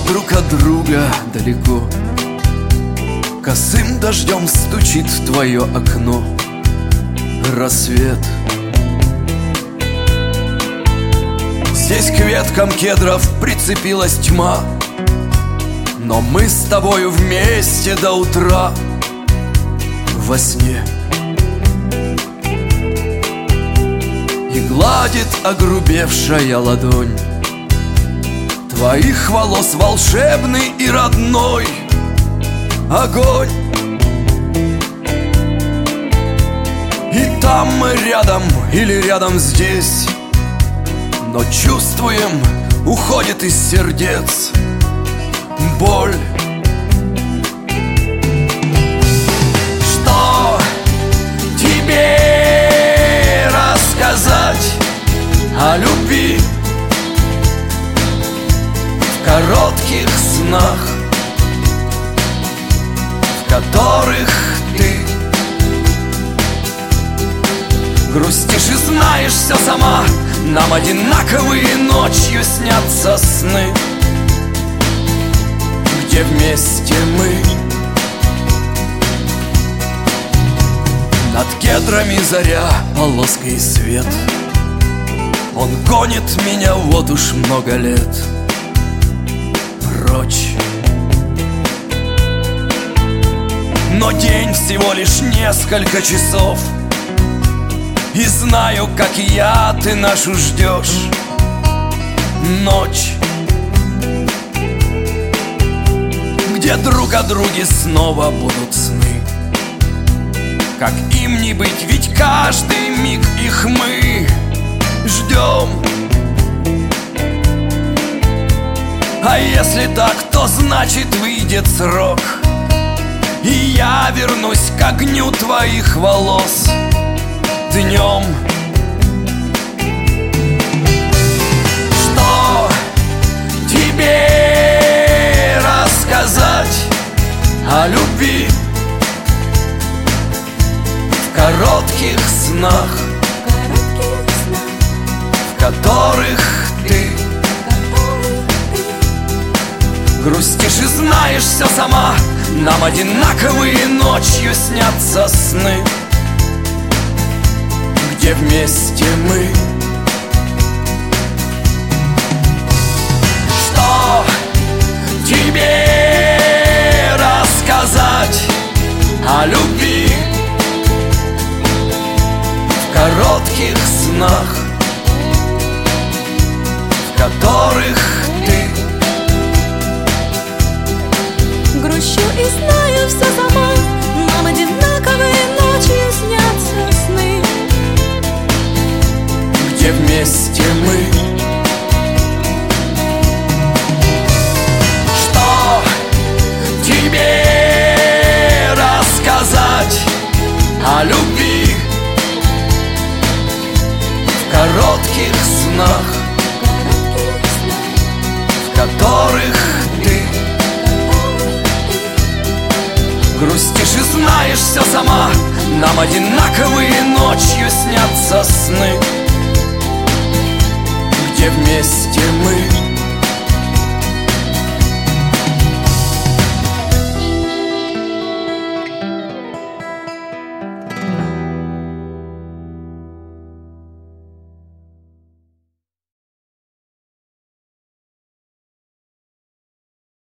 друг от друга далеко. Косым дождем стучит в твое окно рассвет. Здесь к веткам кедров прицепилась тьма, но мы с тобою вместе до утра во сне. И гладит огрубевшая ладонь твоих волос волшебный и родной огонь. И там мы рядом или рядом здесь, но чувствуем, уходит из сердец боль. Что тебе рассказать о любви в коротких снах, в которых ты грустишь и знаешь все сама? Нам одинаковые ночью снятся сны, где вместе мы. Над кедрами заря, полоской свет. Он гонит меня вот уж много лет прочь. Но день всего лишь несколько часов, и знаю, как и я, ты нашу ждешь ночь, где друг о друге снова будут сны. Как им не быть, ведь каждый миг их мы ждем. А если так, то значит выйдет срок, и я вернусь к огню твоих волос днем. Что тебе рассказать о любви в коротких снах, в которых ты грустишь и знаешь все сама? Нам одинаковые ночью снятся сны, где вместе мы. Что тебе рассказать о любви в коротких снах, в которых ты грущу и знаю все сама? Нам одинаковые ночью снятся сны, где вместе мы. Что тебе рассказать о любви в коротких снах, в которых ты грустишь и знаешь все сама? Нам одинаковые ночью снятся сны,